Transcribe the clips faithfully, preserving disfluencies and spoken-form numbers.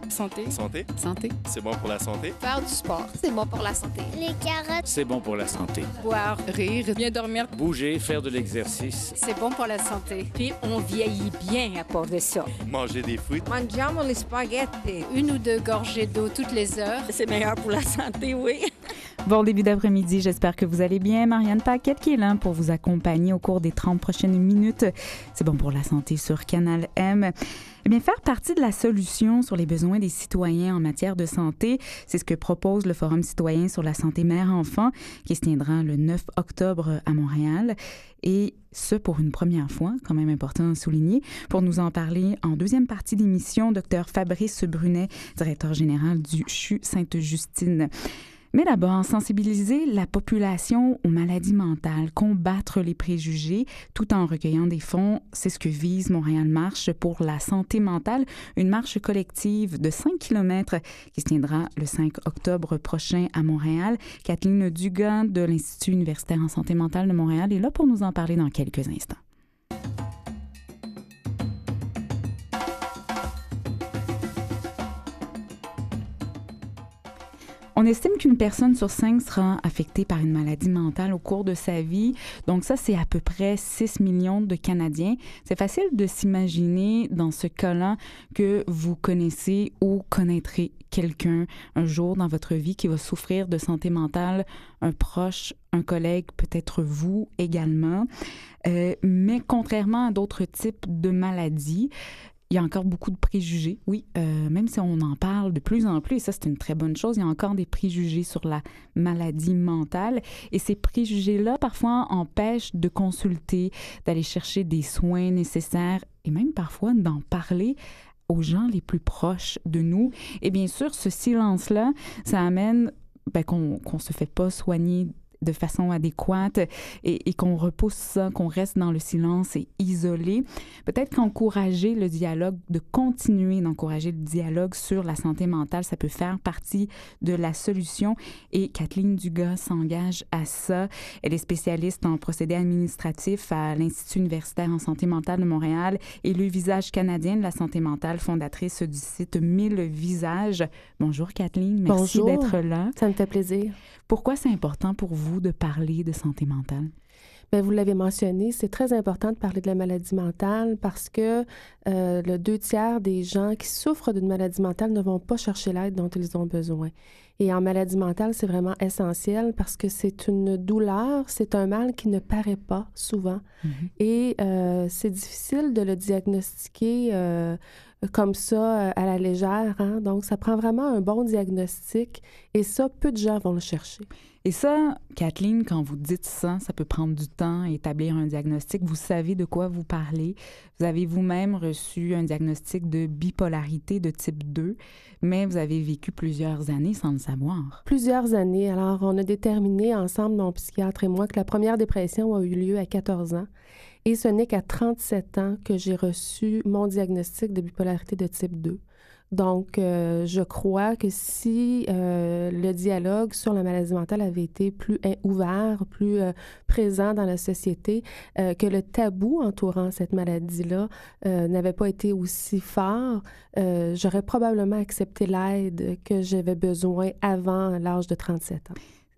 Santé. Santé. Santé. C'est bon pour la santé. Faire du sport, c'est bon pour la santé. Les carottes, c'est bon pour la santé. Boire, rire, bien dormir. Bouger, faire de l'exercice. C'est bon pour la santé. Puis on vieillit bien à part de ça. Manger des fruits. Mangiamo les spaghettis. Une ou deux gorgées d'eau toutes les heures. C'est meilleur pour la santé, oui. Bon début d'après-midi, j'espère que vous allez bien. Marianne Paquette qui est là pour vous accompagner au cours des trente prochaines minutes. C'est bon pour la santé sur Canal M. Eh bien, faire partie de la solution sur les besoins des citoyens en matière de santé, c'est ce que propose le Forum citoyen sur la santé mère-enfant qui se tiendra le neuf octobre à Montréal. Et ce, pour une première fois, quand même important à souligner. Pour nous en parler en deuxième partie d'émission, Dr Fabrice Brunet, directeur général du C H U Sainte-Justine. Mais d'abord, sensibiliser la population aux maladies mentales, combattre les préjugés tout en recueillant des fonds, c'est ce que vise Montréal Marche pour la santé mentale, une marche collective de cinq kilomètres qui se tiendra le cinq octobre prochain à Montréal. Kathleen Dugas de l'Institut universitaire en santé mentale de Montréal est là pour nous en parler dans quelques instants. On estime qu'une personne sur cinq sera affectée par une maladie mentale au cours de sa vie. Donc ça, c'est à peu près six millions de Canadiens. C'est facile de s'imaginer dans ce cas-là que vous connaissez ou connaîtrez quelqu'un un jour dans votre vie qui va souffrir de santé mentale, un proche, un collègue, peut-être vous également. Euh, mais contrairement à d'autres types de maladies, il y a encore beaucoup de préjugés, oui, euh, même si on en parle de plus en plus, et ça c'est une très bonne chose, il y a encore des préjugés sur la maladie mentale et ces préjugés-là parfois empêchent de consulter, d'aller chercher des soins nécessaires et même parfois d'en parler aux gens les plus proches de nous. Et bien sûr, ce silence-là, ça amène ben, qu'on qu'on se fait pas soigner de façon adéquate et, et qu'on repousse ça, qu'on reste dans le silence et isolé. Peut-être qu'encourager le dialogue, de continuer d'encourager le dialogue sur la santé mentale, ça peut faire partie de la solution. Et Kathleen Dugas s'engage à ça. Elle est spécialiste en procédés administratifs à l'Institut universitaire en santé mentale de Montréal et le visage canadien de la santé mentale, fondatrice du site mille visages. Bonjour Kathleen, merci Bonjour. D'être là. Ça me fait plaisir. Pourquoi c'est important pour vous de parler de santé mentale? Bien, vous l'avez mentionné, c'est très important de parler de la maladie mentale parce que euh, le deux tiers des gens qui souffrent d'une maladie mentale ne vont pas chercher l'aide dont ils ont besoin. Et en maladie mentale, c'est vraiment essentiel parce que c'est une douleur, c'est un mal qui ne paraît pas souvent. Mm-hmm. Et euh, c'est difficile de le diagnostiquer euh, comme ça, à la légère. Hein? Donc, ça prend vraiment un bon diagnostic et ça, peu de gens vont le chercher. Et ça, Kathleen, quand vous dites ça, ça peut prendre du temps à établir un diagnostic. Vous savez de quoi vous parlez. Vous avez vous-même reçu un diagnostic de bipolarité de type deux, mais vous avez vécu plusieurs années sans le savoir. Plusieurs années. Alors, on a déterminé ensemble, mon psychiatre et moi, que la première dépression a eu lieu à quatorze ans. Et ce n'est qu'à trente-sept ans que j'ai reçu mon diagnostic de bipolarité de type deux. Donc, euh, je crois que si euh, le dialogue sur la maladie mentale avait été plus ouvert, plus euh, présent dans la société, euh, que le tabou entourant cette maladie-là euh, n'avait pas été aussi fort, euh, j'aurais probablement accepté l'aide que j'avais besoin avant l'âge de trente-sept ans.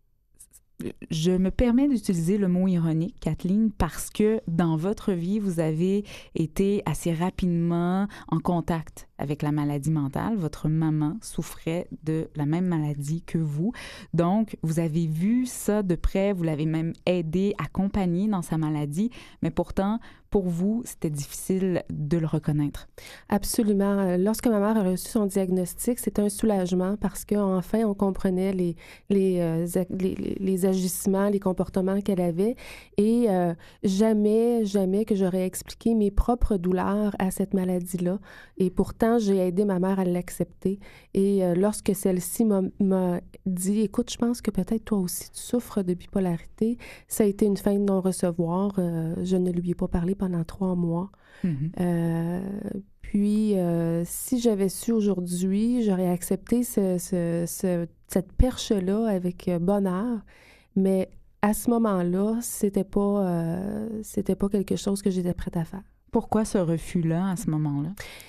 Je me permets d'utiliser le mot ironique, Kathleen, parce que dans votre vie, vous avez été assez rapidement en contact avec la maladie mentale. Votre maman souffrait de la même maladie que vous. Donc, vous avez vu ça de près, vous l'avez même aidé, accompagné dans sa maladie, mais pourtant, pour vous, c'était difficile de le reconnaître. Absolument. Lorsque ma mère a reçu son diagnostic, c'était un soulagement parce qu'enfin, on comprenait les, les, euh, les, les agissements, les comportements qu'elle avait et euh, jamais, jamais que j'aurais expliqué mes propres douleurs à cette maladie-là. Et pourtant, j'ai aidé ma mère à l'accepter. Et euh, lorsque celle-ci m'a, m'a dit, écoute, je pense que peut-être toi aussi tu souffres de bipolarité, ça a été une fin de non-recevoir. Euh, je ne lui ai pas parlé pendant trois mois. Mm-hmm. Euh, puis, euh, si j'avais su aujourd'hui, j'aurais accepté ce, ce, ce, cette perche-là avec bonheur. Mais à ce moment-là, c'était pas, euh, c'était pas quelque chose que j'étais prête à faire. Pourquoi ce refus-là à ce moment-là?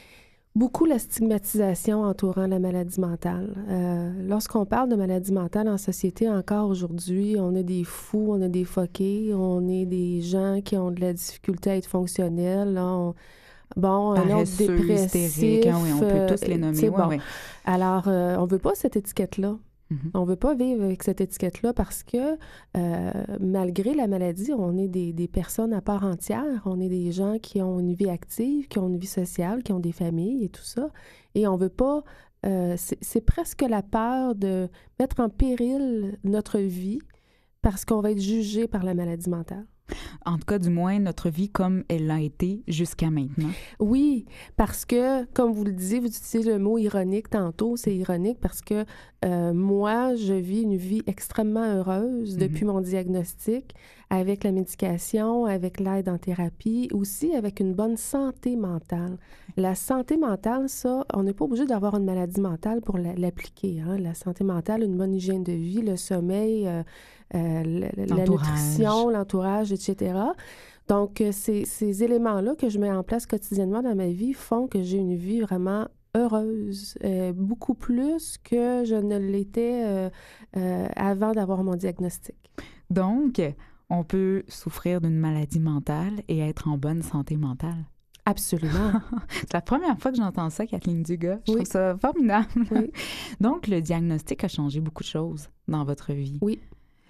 Beaucoup la stigmatisation entourant la maladie mentale. Euh, lorsqu'on parle de maladie mentale en société, encore aujourd'hui, on a des fous, on a des foqués, on est des gens qui ont de la difficulté à être fonctionnels. Là, on, bon, un autre dépressif. Hein, oui, on peut tous les nommer. Euh, ouais, bon. ouais. Alors, euh, on ne veut pas cette étiquette-là. Mm-hmm. On ne veut pas vivre avec cette étiquette-là parce que euh, malgré la maladie, on est des, des personnes à part entière. On est des gens qui ont une vie active, qui ont une vie sociale, qui ont des familles et tout ça. Et on ne veut pas... Euh, c'est, c'est presque la peur de mettre en péril notre vie parce qu'on va être jugé par la maladie mentale. En tout cas, du moins, notre vie comme elle l'a été jusqu'à maintenant. Oui, parce que, comme vous le disiez, vous utilisez le mot ironique tantôt, c'est ironique parce que euh, moi, je vis une vie extrêmement heureuse mm-hmm. depuis mon diagnostic, avec la médication, avec l'aide en thérapie, aussi avec une bonne santé mentale. La santé mentale, ça, on n'est pas obligé d'avoir une maladie mentale pour la, l'appliquer. Hein? La santé mentale, une bonne hygiène de vie, le sommeil, euh, euh, la, la nutrition, l'entourage, et cetera. Donc, ces, ces éléments-là que je mets en place quotidiennement dans ma vie font que j'ai une vie vraiment heureuse, euh, beaucoup plus que je ne l'étais euh, euh, avant d'avoir mon diagnostic. Donc, on peut souffrir d'une maladie mentale et être en bonne santé mentale. Absolument. C'est la première fois que j'entends ça, Kathleen Dugas. Je oui. trouve ça formidable. Oui. Donc, le diagnostic a changé beaucoup de choses dans votre vie. Oui.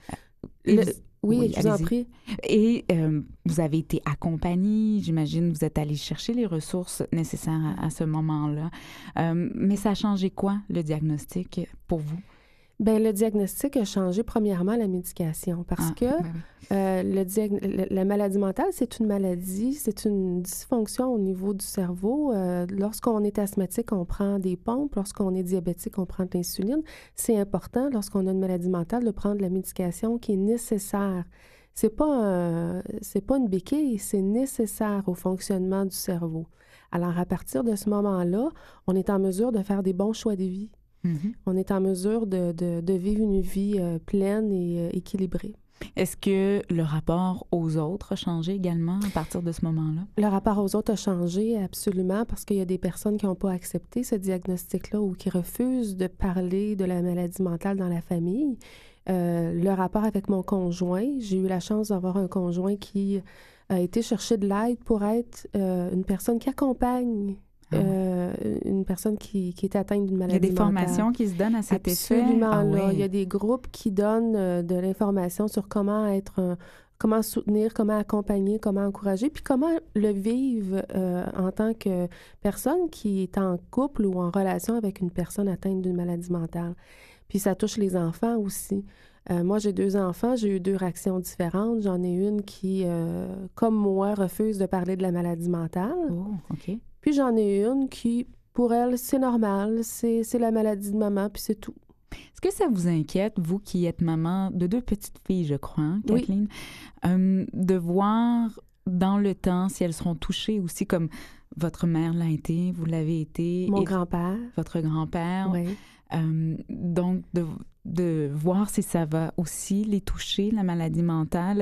Et Le... vous... Oui, oui, je vous allez-y. en prie. Et euh, vous avez été accompagnée, j'imagine, vous êtes allé chercher les ressources nécessaires à, à ce moment-là. Euh, mais ça a changé quoi, le diagnostic, pour vous? Bien, le diagnostic a changé, premièrement, la médication, parce ah, que ben oui. euh, le diag... la maladie mentale, c'est une maladie, c'est une dysfonction au niveau du cerveau. Euh, lorsqu'on est asthmatique, on prend des pompes. Lorsqu'on est diabétique, on prend de l'insuline. C'est important, lorsqu'on a une maladie mentale, de prendre la médication qui est nécessaire. C'est pas, un... c'est pas une béquille, c'est nécessaire au fonctionnement du cerveau. Alors, à partir de ce moment-là, on est en mesure de faire des bons choix de vie. Mm-hmm. On est en mesure de, de, de vivre une vie euh, pleine et euh, équilibrée. Est-ce que le rapport aux autres a changé également à partir de ce moment-là? Le rapport aux autres a changé absolument parce qu'il y a des personnes qui n'ont pas accepté ce diagnostic-là ou qui refusent de parler de la maladie mentale dans la famille. Euh, le rapport avec mon conjoint, j'ai eu la chance d'avoir un conjoint qui a été chercher de l'aide pour être euh, une personne qui accompagne Euh, une personne qui, qui est atteinte d'une maladie mentale. Il y a des mentale. formations qui se donnent à cet effet? Absolument, ah, là. oui. Il y a des groupes qui donnent euh, de l'information sur comment être, euh, comment soutenir, comment accompagner, comment encourager, puis comment le vivre euh, en tant que personne qui est en couple ou en relation avec une personne atteinte d'une maladie mentale. Puis ça touche les enfants aussi. Euh, moi, j'ai deux enfants, j'ai eu deux réactions différentes. J'en ai une qui, euh, comme moi, refuse de parler de la maladie mentale. Oh, OK. Puis j'en ai une qui, pour elle, c'est normal, c'est, c'est la maladie de maman, puis c'est tout. Est-ce que ça vous inquiète, vous qui êtes maman de deux petites filles, je crois, hein, Kathleen, oui. euh, de voir dans le temps si elles seront touchées aussi comme votre mère l'a été, vous l'avez été. Mon et grand-père. Votre grand-père. Oui. Euh, donc, de, de voir si ça va aussi les toucher, la maladie mentale.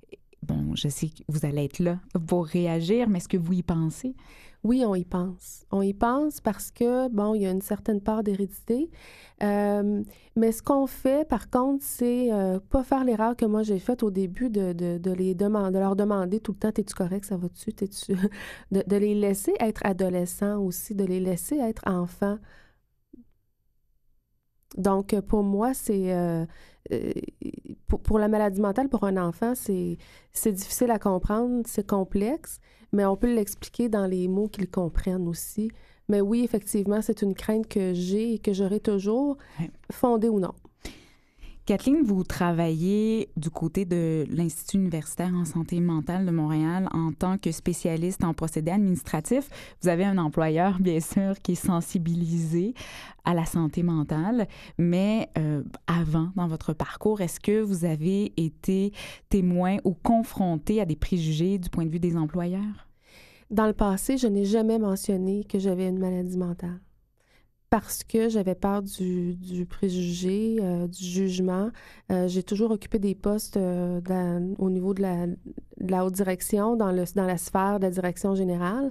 Bon, je sais que vous allez être là pour réagir, mais est-ce que vous y pensez? Oui, on y pense. On y pense parce que, bon, il y a une certaine part d'hérédité. Euh, mais ce qu'on fait, par contre, c'est euh, pas faire l'erreur que moi j'ai faite au début de, de, de, les demander, de leur demander tout le temps, t'es-tu correct, ça va-tu, t'es-tu... de, de les laisser être adolescents aussi, de les laisser être enfants. Donc, pour moi, c'est... Euh, euh, pour, pour la maladie mentale, pour un enfant, c'est, c'est difficile à comprendre, c'est complexe, mais on peut l'expliquer dans les mots qu'ils comprennent aussi. Mais oui, effectivement, c'est une crainte que j'ai et que j'aurai toujours, fondée ou non. Kathleen, vous travaillez du côté de l'Institut universitaire en santé mentale de Montréal en tant que spécialiste en procédés administratifs. Vous avez un employeur, bien sûr, qui est sensibilisé à la santé mentale, mais euh, avant, dans votre parcours, est-ce que vous avez été témoin ou confronté à des préjugés du point de vue des employeurs? Dans le passé, je n'ai jamais mentionné que j'avais une maladie mentale. Parce que j'avais peur du, du préjugé, euh, du jugement. Euh, j'ai toujours occupé des postes euh, dans, au niveau de la, de la haute direction, dans, le, dans la sphère de la direction générale.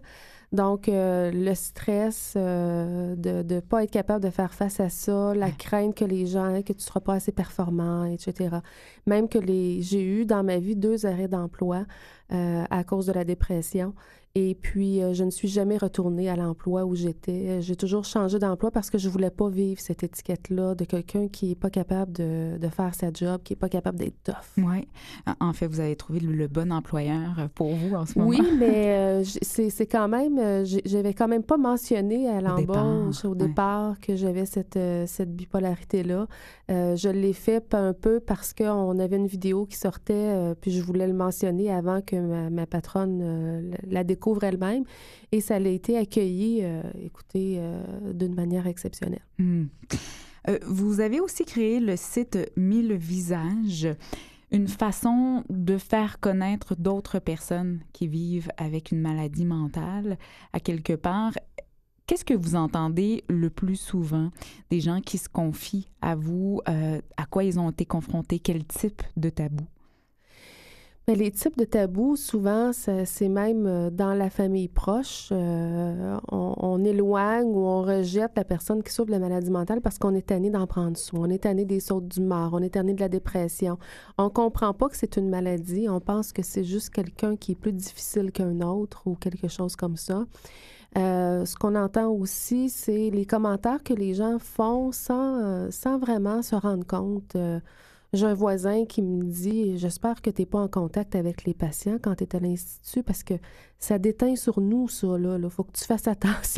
Donc, euh, le stress euh, de ne pas être capable de faire face à ça, la crainte que les gens, que tu ne seras pas assez performant, et cetera. Même que les, j'ai eu dans ma vie deux arrêts d'emploi euh, à cause de la dépression. Et puis, euh, je ne suis jamais retournée à l'emploi où j'étais. J'ai toujours changé d'emploi parce que je ne voulais pas vivre cette étiquette-là de quelqu'un qui n'est pas capable de, de faire sa job, qui n'est pas capable d'être tough. Oui. En fait, vous avez trouvé le bon employeur pour vous en ce moment. Oui, mais euh, c'est, c'est quand même... Euh, j'avais quand même pas mentionné à l'embauche, au départ, au départ ouais. que j'avais cette, euh, cette bipolarité-là. Euh, je l'ai fait un peu parce qu'on avait une vidéo qui sortait, euh, puis je voulais le mentionner avant que ma, ma patronne euh, la découvre elle-même. Et ça a été accueilli, euh, écoutez, euh, d'une manière exceptionnelle. Mmh. Euh, vous avez aussi créé le site Mille Visages, une façon de faire connaître d'autres personnes qui vivent avec une maladie mentale à quelque part. Qu'est-ce que vous entendez le plus souvent des gens qui se confient à vous? Euh, à quoi ils ont été confrontés? Quel type de tabou? Bien, les types de tabous, souvent, ça, c'est même dans la famille proche. Euh, on, on éloigne ou on rejette la personne qui souffre de la maladie mentale parce qu'on est tanné d'en prendre soin. On est tanné des sautes d'humeur. On est tanné de la dépression. On ne comprend pas que c'est une maladie. On pense que c'est juste quelqu'un qui est plus difficile qu'un autre ou quelque chose comme ça. Euh, ce qu'on entend aussi, c'est les commentaires que les gens font sans, euh, sans vraiment se rendre compte. Euh, j'ai un voisin qui me dit « J'espère que tu n'es pas en contact avec les patients quand tu es à l'Institut parce que ça déteint sur nous, ça, là. Il faut que tu fasses attention. »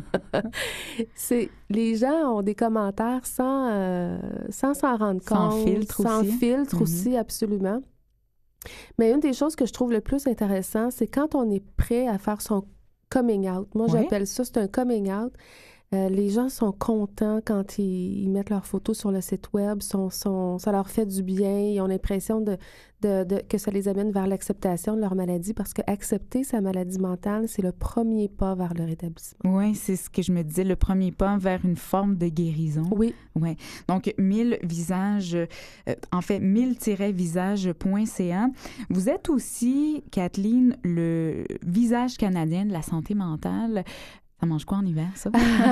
C'est, les gens ont des commentaires sans, euh, sans s'en rendre sans compte. Filtre sans aussi. filtre Mm-hmm. aussi, absolument. Mais une des choses que je trouve le plus intéressant, c'est quand on est prêt à faire son coming out. Moi, oui. j'appelle ça, c'est un coming out. Euh, les gens sont contents quand ils, ils mettent leurs photos sur le site web. Sont, sont, ça leur fait du bien. Ils ont l'impression de, de, de, que ça les amène vers l'acceptation de leur maladie parce qu'accepter sa maladie mentale, c'est le premier pas vers le rétablissement. Oui, c'est ce que je me disais, le premier pas vers une forme de guérison. Oui. Ouais. Donc, mille visages, euh, en fait, mille tiret visage point c a. Vous êtes aussi, Kathleen, le visage canadien de la santé mentale. Ça mange quoi en hiver, ça?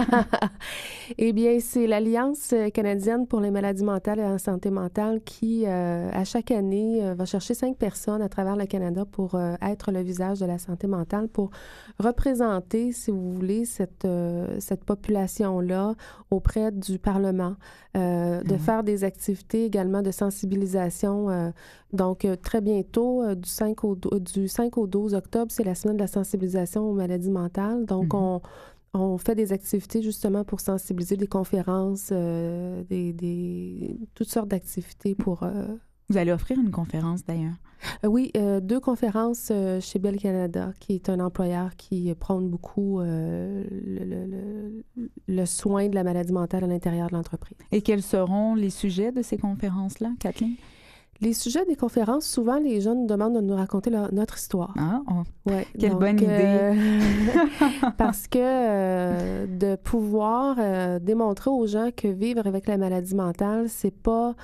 Eh bien, c'est l'Alliance canadienne pour les maladies mentales et la santé mentale qui, euh, à chaque année, euh, va chercher cinq personnes à travers le Canada pour euh, être le visage de la santé mentale, pour représenter, si vous voulez, cette, euh, cette population-là auprès du Parlement, euh, de mmh. faire des activités également de sensibilisation. Euh, donc, euh, très bientôt, euh, du, cinq au, du cinq au douze octobre, c'est la semaine de la sensibilisation aux maladies mentales. Donc, mmh. on On fait des activités justement pour sensibiliser, des conférences, euh, des, des, toutes sortes d'activités pour... Euh... Vous allez offrir une conférence d'ailleurs? Euh, oui, euh, deux conférences euh, chez Bell Canada, qui est un employeur qui prône beaucoup euh, le, le, le, le soin de la maladie mentale à l'intérieur de l'entreprise. Et quels seront les sujets de ces conférences-là, Kathleen? Les sujets des conférences, souvent, les gens nous demandent de nous raconter leur, notre histoire. Ah, oh. Ouais, quelle donc, bonne euh, idée! Parce que euh, de pouvoir euh, démontrer aux gens que vivre avec la maladie mentale, c'est pas...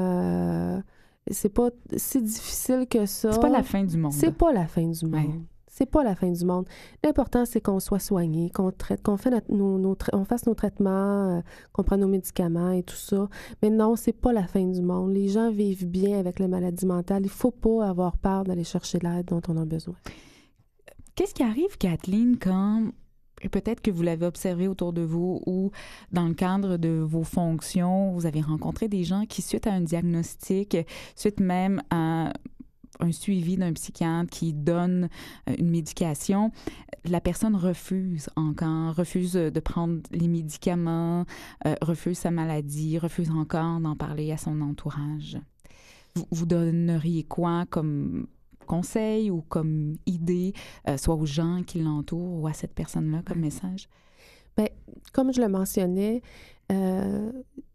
Euh, c'est pas si difficile que ça. C'est pas la fin du monde. C'est pas la fin du monde. Ouais. C'est pas la fin du monde. L'important, c'est qu'on soit soigné, qu'on traite, qu'on fait notre, nos, nos, on fasse nos traitements, euh, qu'on prenne nos médicaments et tout ça. Mais non, c'est pas la fin du monde. Les gens vivent bien avec la maladie mentale. Il faut pas avoir peur d'aller chercher l'aide dont on a besoin. Qu'est-ce qui arrive, Kathleen, quand... peut-être que vous l'avez observé autour de vous ou dans le cadre de vos fonctions, vous avez rencontré des gens qui, suite à un diagnostic, suite même à un suivi d'un psychiatre qui donne une médication, la personne refuse encore, refuse de prendre les médicaments, euh, refuse sa maladie, refuse encore d'en parler à son entourage. Vous, vous donneriez quoi comme conseil ou comme idée, euh, soit aux gens qui l'entourent ou à cette personne-là comme message? Bien, comme je le mentionnais, euh,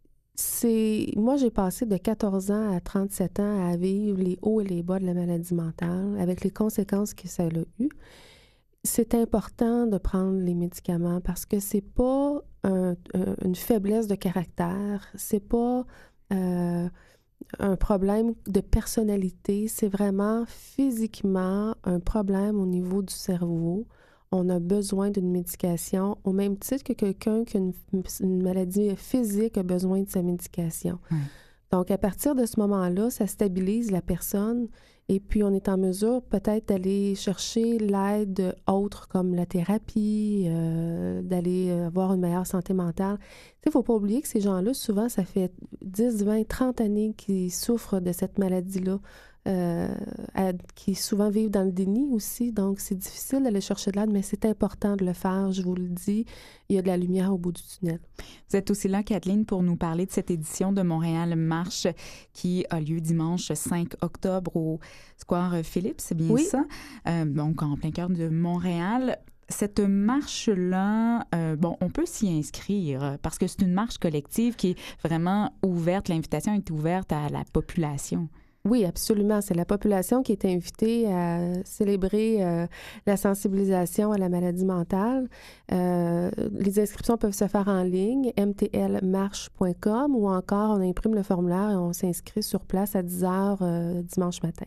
c'est moi, j'ai passé de quatorze ans à trente-sept ans à vivre les hauts et les bas de la maladie mentale avec les conséquences que ça a eu. C'est important de prendre les médicaments parce que c'est pas un, un, une faiblesse de caractère, c'est pas... Euh, un problème de personnalité, c'est vraiment physiquement un problème au niveau du cerveau. on a besoin d'une médication au même titre que quelqu'un qui a une, une maladie physique a besoin de sa médication. Mmh. Donc, à partir de ce moment-là, ça stabilise la personne et puis on est en mesure peut-être d'aller chercher l'aide autre comme la thérapie, euh, d'aller avoir une meilleure santé mentale. Il ne faut pas oublier que ces gens-là, souvent, ça fait dix, vingt, trente années qu'ils souffrent de cette maladie-là, euh, à, qui souvent vivent dans le déni aussi. Donc, c'est difficile d'aller chercher de l'aide, mais c'est important de le faire, je vous le dis. Il y a de la lumière au bout du tunnel. Vous êtes aussi là, Kathleen, pour nous parler de cette édition de Montréal Marche qui a lieu dimanche cinq octobre au Square Philippe, c'est bien oui. ça? Euh, donc, en plein cœur de Montréal. Cette marche-là, euh, bon, on peut s'y inscrire parce que c'est une marche collective qui est vraiment ouverte. L'invitation est ouverte à la population. Oui, absolument. C'est la population qui est invitée à célébrer euh, la sensibilisation à la maladie mentale. Euh, les inscriptions peuvent se faire en ligne, m t l marche point com, ou encore on imprime le formulaire et on s'inscrit sur place à dix heures euh, dimanche matin.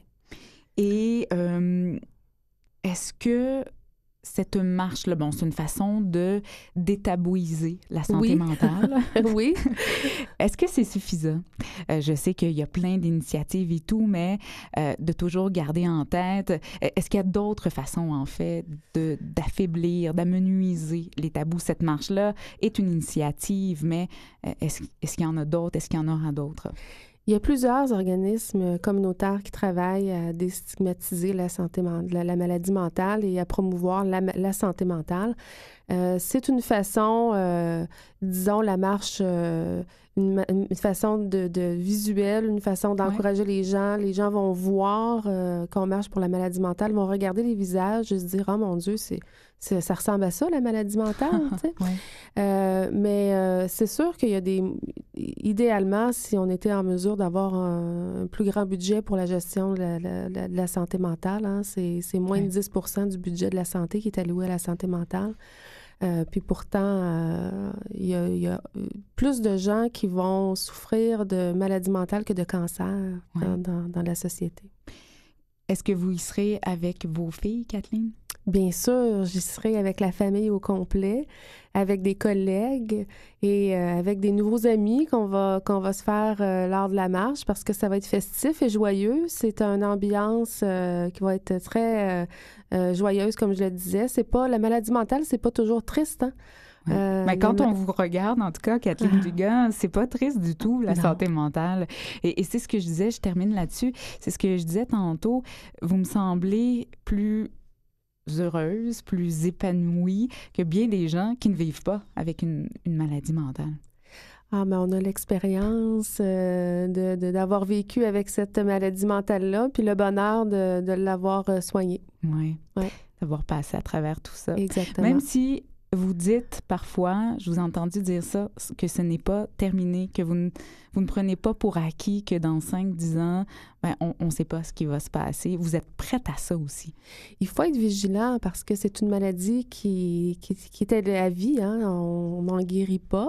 Et euh, est-ce que cette marche-là, bon, c'est une façon de détabouiser la santé oui. mentale. Oui. Est-ce que c'est suffisant? Euh, je sais qu'il y a plein d'initiatives et tout, mais euh, de toujours garder en tête, est-ce qu'il y a d'autres façons, en fait, de, d'affaiblir, d'amenuiser les tabous? Cette marche-là est une initiative, mais est-ce, est-ce qu'il y en a d'autres? Est-ce qu'il y en aura d'autres? Il y a plusieurs organismes communautaires qui travaillent à déstigmatiser la santé, la, la maladie mentale et à promouvoir la, la santé mentale. Euh, c'est une façon, euh, disons, la marche, euh, une, une façon de, de visuelle, une façon d'encourager ouais. les gens. Les gens vont voir euh, qu'on marche pour la maladie mentale, vont regarder les visages et se dire « Oh mon Dieu, c'est, c'est, ça ressemble à ça, la maladie mentale. » ouais. euh, Mais euh, c'est sûr qu'il y a des... Idéalement, si on était en mesure d'avoir un, un plus grand budget pour la gestion de la, la, la, de la santé mentale, hein, c'est, c'est moins ouais. de dix pour cent du budget de la santé qui est alloué à la santé mentale. Euh, puis pourtant, euh, il y a, il y a plus de gens qui vont souffrir de maladies mentales que de cancer ouais. dans, dans, dans la société. Est-ce que vous y serez avec vos filles, Kathleen? Bien sûr, j'y serai avec la famille au complet, avec des collègues et euh, avec des nouveaux amis qu'on va, qu'on va se faire euh, lors de la marche parce que ça va être festif et joyeux. C'est une ambiance euh, qui va être très euh, euh, joyeuse, comme je le disais. C'est pas, la maladie mentale, c'est pas toujours triste, hein? Oui. Euh, Mais quand on vous regarde, en tout cas, Kathleen ah. Dugan, c'est pas triste du tout, la non. santé mentale. Et, et c'est ce que je disais, je termine là-dessus, c'est ce que je disais tantôt, vous me semblez plus heureuse, plus épanouie que bien des gens qui ne vivent pas avec une, une maladie mentale. Ah, mais on a l'expérience euh, de, de, d'avoir vécu avec cette maladie mentale-là, puis le bonheur de, de l'avoir euh, soignée. Oui, ouais. D'avoir passé à travers tout ça. Exactement. Même si vous dites parfois, je vous ai entendu dire ça, que ce n'est pas terminé, que vous ne, vous ne prenez pas pour acquis que dans cinq dix ans, ben, on ne sait pas ce qui va se passer. Vous êtes prête à ça aussi. Il faut être vigilant parce que c'est une maladie qui, qui, qui est à vie. Hein? On n'en guérit pas.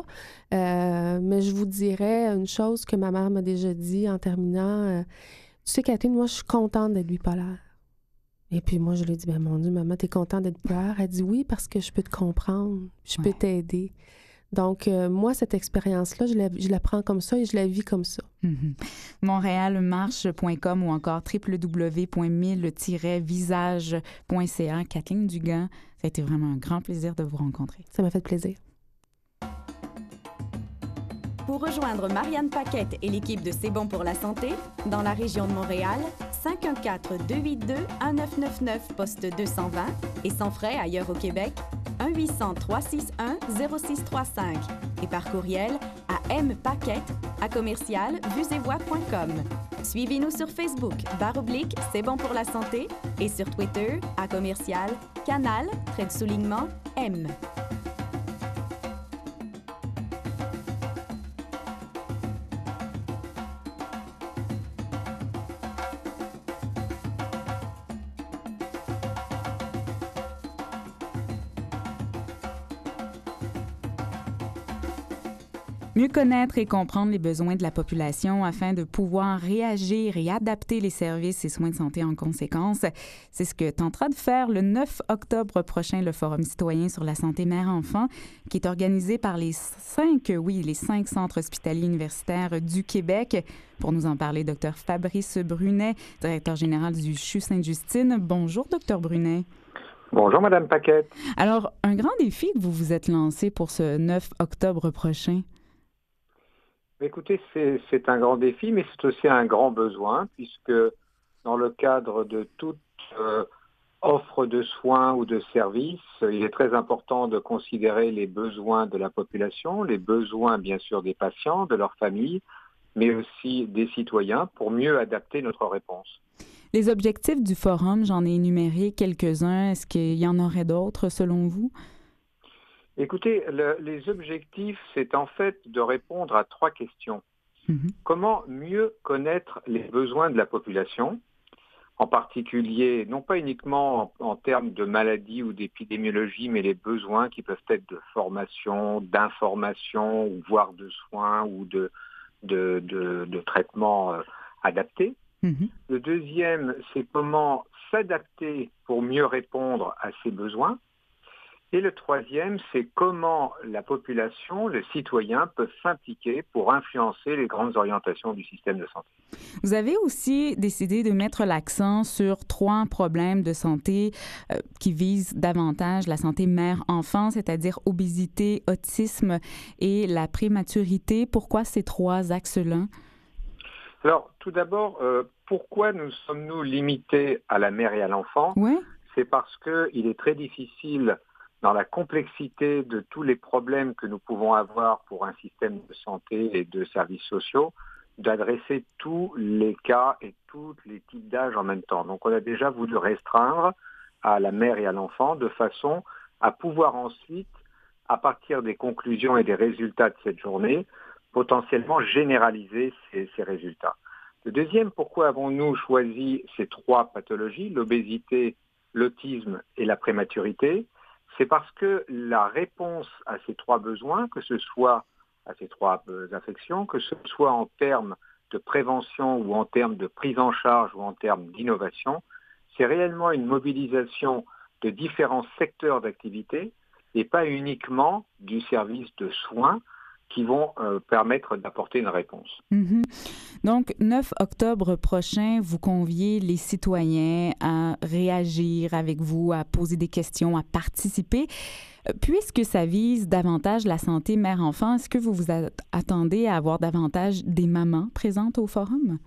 Euh, mais je vous dirais une chose que ma mère m'a déjà dit en terminant. Euh, tu sais, Kathleen, moi, je suis contente d'être bipolaire. Et puis moi, je lui ai dit, ben mon Dieu, maman, t'es contente d'être bipolaire? Elle dit oui, parce que je peux te comprendre, je peux ouais. t'aider. Donc, euh, moi, cette expérience-là, je la, je la prends comme ça et je la vis comme ça. Mm-hmm. montréal marche point com ou encore w w w point mille tiret visage point c a. Kathleen Dugan, ça a été vraiment un grand plaisir de vous rencontrer. Ça m'a fait plaisir. Pour rejoindre Marianne Paquette et l'équipe de C'est bon pour la santé, dans la région de Montréal, cinq un quatre, deux huit deux, un neuf neuf neuf, poste deux cent vingt, et sans frais ailleurs au Québec, un huit cents, trois six un, zéro six trois cinq, et par courriel à mpaquette à commercial vuesetvoix point com. Suivez-nous sur Facebook, barre oblique, C'est bon pour la santé, et sur Twitter, à commercial, canal, trait de soulignement, M. Mieux connaître et comprendre les besoins de la population afin de pouvoir réagir et adapter les services et soins de santé en conséquence. C'est ce que tentera de faire le neuf octobre prochain le Forum citoyen sur la santé mère-enfant, qui est organisé par les cinq, oui, les cinq centres hospitaliers universitaires du Québec. Pour nous en parler, Dr Fabrice Brunet, directeur général du C H U Sainte-Justine. Bonjour, Dr Brunet. Bonjour, Madame Paquette. Alors, un grand défi que vous vous êtes lancé pour ce neuf octobre prochain. Écoutez, c'est, c'est un grand défi, mais c'est aussi un grand besoin, puisque dans le cadre de toute euh, offre de soins ou de services, il est très important de considérer les besoins de la population, les besoins, bien sûr, des patients, de leurs familles, mais aussi des citoyens, pour mieux adapter notre réponse. Les objectifs du forum, j'en ai énuméré quelques-uns. Est-ce qu'il y en aurait d'autres selon vous? Écoutez, le, les objectifs, c'est en fait de répondre à trois questions. Mm-hmm. Comment mieux connaître les besoins de la population, en particulier, non pas uniquement en, en termes de maladies ou d'épidémiologie, mais les besoins qui peuvent être de formation, d'information, voire de soins ou de, de, de, de traitements euh, adaptés. Mmh. Le deuxième, c'est comment s'adapter pour mieux répondre à ces besoins. Et le troisième, c'est comment la population, les citoyens peuvent s'impliquer pour influencer les grandes orientations du système de santé. Vous avez aussi décidé de mettre l'accent sur trois problèmes de santé euh, qui visent davantage la santé mère-enfant, c'est-à-dire obésité, autisme et la prématurité. Pourquoi ces trois axes-là? Alors, tout d'abord, euh, pourquoi nous sommes-nous limités à la mère et à l'enfant? Oui. C'est parce qu'il est très difficile, dans la complexité de tous les problèmes que nous pouvons avoir pour un système de santé et de services sociaux, d'adresser tous les cas et tous les types d'âge en même temps. Donc, on a déjà voulu restreindre à la mère et à l'enfant de façon à pouvoir ensuite, à partir des conclusions et des résultats de cette journée, potentiellement généraliser ces, ces résultats. Le deuxième, pourquoi avons-nous choisi ces trois pathologies, l'obésité, l'autisme et la prématurité? C'est parce que la réponse à ces trois besoins, que ce soit à ces trois euh, affections, que ce soit en termes de prévention ou en termes de prise en charge ou en termes d'innovation, c'est réellement une mobilisation de différents secteurs d'activité et pas uniquement du service de soins qui vont euh, permettre d'apporter une réponse. Mm-hmm. Donc, neuf octobre prochain, vous conviez les citoyens à réagir avec vous, à poser des questions, à participer. Puisque ça vise davantage la santé mère-enfant, est-ce que vous vous attendez à avoir davantage des mamans présentes au forum?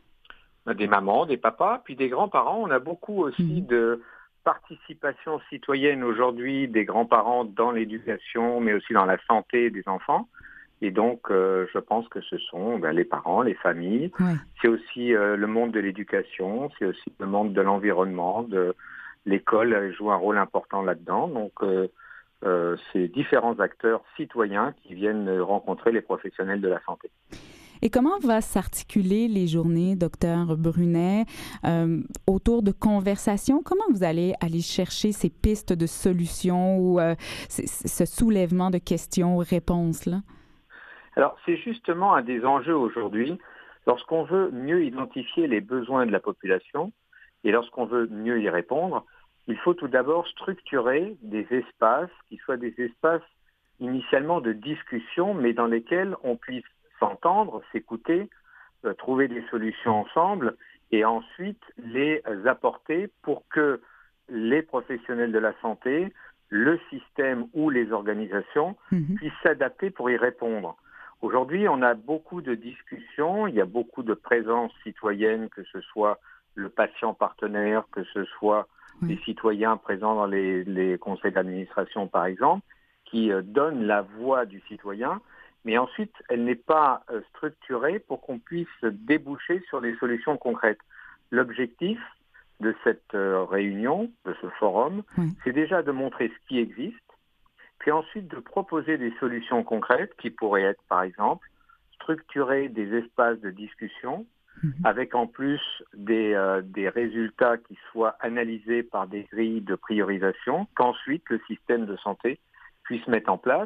Des mamans, des papas, puis des grands-parents. On a beaucoup aussi mm-hmm. de participation citoyenne aujourd'hui des grands-parents dans l'éducation, mais aussi dans la santé des enfants. Et donc, euh, je pense que ce sont ben, les parents, les familles. Ouais. C'est aussi euh, le monde de l'éducation, c'est aussi le monde de l'environnement, de l'école joue un rôle important là-dedans. Donc, euh, euh, c'est différents acteurs citoyens qui viennent rencontrer les professionnels de la santé. Et comment va s'articuler les journées, docteur Brunet, euh, autour de conversations? Comment vous allez aller chercher ces pistes de solutions ou euh, ce soulèvement de questions-réponses-là? Alors, c'est justement un des enjeux aujourd'hui. Lorsqu'on veut mieux identifier les besoins de la population et lorsqu'on veut mieux y répondre, il faut tout d'abord structurer des espaces qui soient des espaces initialement de discussion, mais dans lesquels on puisse s'entendre, s'écouter, euh, trouver des solutions ensemble et ensuite les apporter pour que les professionnels de la santé, le système ou les organisations mmh. puissent s'adapter pour y répondre. Aujourd'hui, on a beaucoup de discussions, il y a beaucoup de présence citoyenne, que ce soit le patient partenaire, que ce soit oui. les citoyens présents dans les, les conseils d'administration, par exemple, qui euh, donnent la voix du citoyen, mais ensuite, elle n'est pas euh, structurée pour qu'on puisse déboucher sur des solutions concrètes. L'objectif de cette euh, réunion, de ce forum, oui. c'est déjà de montrer ce qui existe, puis ensuite de proposer des solutions concrètes qui pourraient être, par exemple, structurer des espaces de discussion mmh. avec en plus des, euh, des résultats qui soient analysés par des grilles de priorisation, qu'ensuite le système de santé puisse mettre en place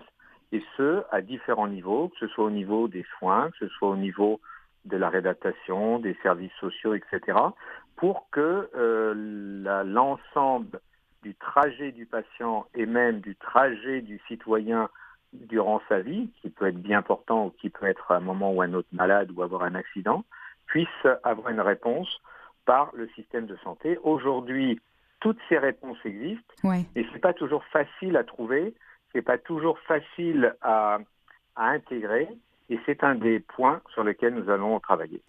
et ce, à différents niveaux, que ce soit au niveau des soins, que ce soit au niveau de la réadaptation, des services sociaux, et cetera, pour que euh, la, l'ensemble du trajet du patient et même du trajet du citoyen durant sa vie, qui peut être bien portant ou qui peut être à un moment ou un autre malade ou avoir un accident, puisse avoir une réponse par le système de santé. Aujourd'hui, toutes ces réponses existent, ouais. et c'est pas toujours facile à trouver, c'est pas toujours facile à, à intégrer, et c'est un des points sur lesquels nous allons travailler.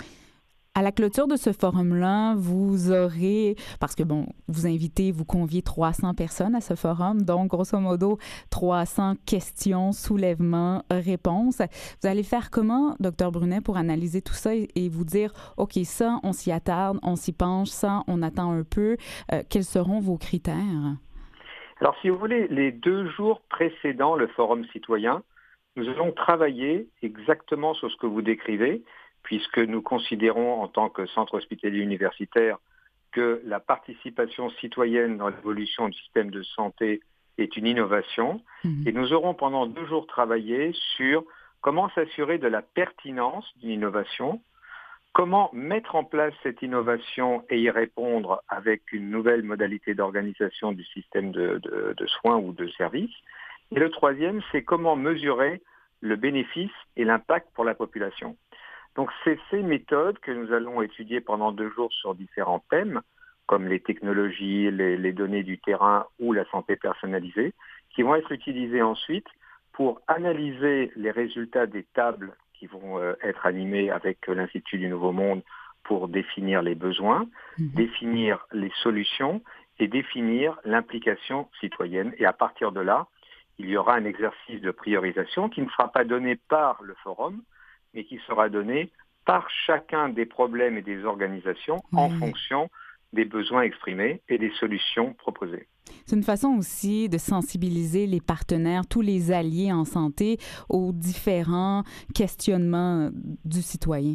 À la clôture de ce forum-là, vous aurez, parce que bon, vous invitez, vous conviez trois cents personnes à ce forum, donc grosso modo trois cents questions, soulèvements, réponses. Vous allez faire comment, docteur Brunet, pour analyser tout ça et, et vous dire, OK, ça, on s'y attarde, on s'y penche, ça, on attend un peu. Euh, quels seront vos critères? Alors, si vous voulez, les deux jours précédant le forum citoyen, nous allons travailler exactement sur ce que vous décrivez, puisque nous considérons en tant que centre hospitalier universitaire que la participation citoyenne dans l'évolution du système de santé est une innovation. Mmh. Et nous aurons pendant deux jours travaillé sur comment s'assurer de la pertinence d'une innovation, comment mettre en place cette innovation et y répondre avec une nouvelle modalité d'organisation du système de, de, de soins ou de services. Et le troisième, c'est comment mesurer le bénéfice et l'impact pour la population. Donc, c'est ces méthodes que nous allons étudier pendant deux jours sur différents thèmes, comme les technologies, les, les données du terrain ou la santé personnalisée, qui vont être utilisées ensuite pour analyser les résultats des tables qui vont euh, être animées avec l'Institut du Nouveau Monde pour définir les besoins, mmh. définir les solutions et définir l'implication citoyenne. Et à partir de là, il y aura un exercice de priorisation qui ne sera pas donné par le forum, mais qui sera donné par chacun des problèmes et des organisations mmh. en fonction des besoins exprimés et des solutions proposées. C'est une façon aussi de sensibiliser les partenaires, tous les alliés en santé, aux différents questionnements du citoyen.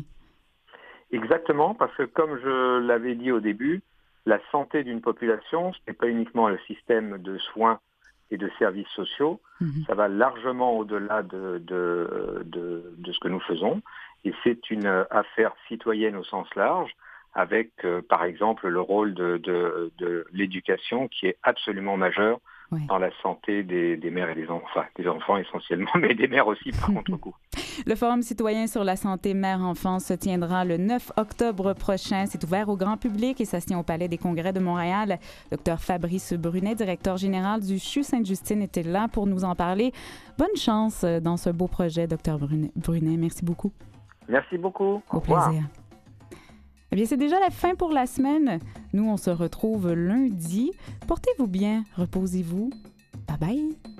Exactement, parce que comme je l'avais dit au début, la santé d'une population, ce n'est pas uniquement le système de soins et de services sociaux, mmh. ça va largement au-delà de, de, de, de ce que nous faisons. Et c'est une affaire citoyenne au sens large, avec, euh, par exemple, le rôle de, de, de l'éducation qui est absolument majeur oui. dans la santé des, des mères et des enfants, enfin, des enfants essentiellement, mais des mères aussi par contre-coup. Le Forum citoyen sur la santé mère-enfant se tiendra le neuf octobre prochain. C'est ouvert au grand public et ça se tient au Palais des Congrès de Montréal. Docteur Fabrice Brunet, directeur général du C H U Sainte-Justine, était là pour nous en parler. Bonne chance dans ce beau projet, docteur Brunet. Brunet, merci beaucoup. Merci beaucoup. Au, au plaisir. Eh bien, c'est déjà la fin pour la semaine. Nous, on se retrouve lundi. Portez-vous bien, reposez-vous. Bye bye.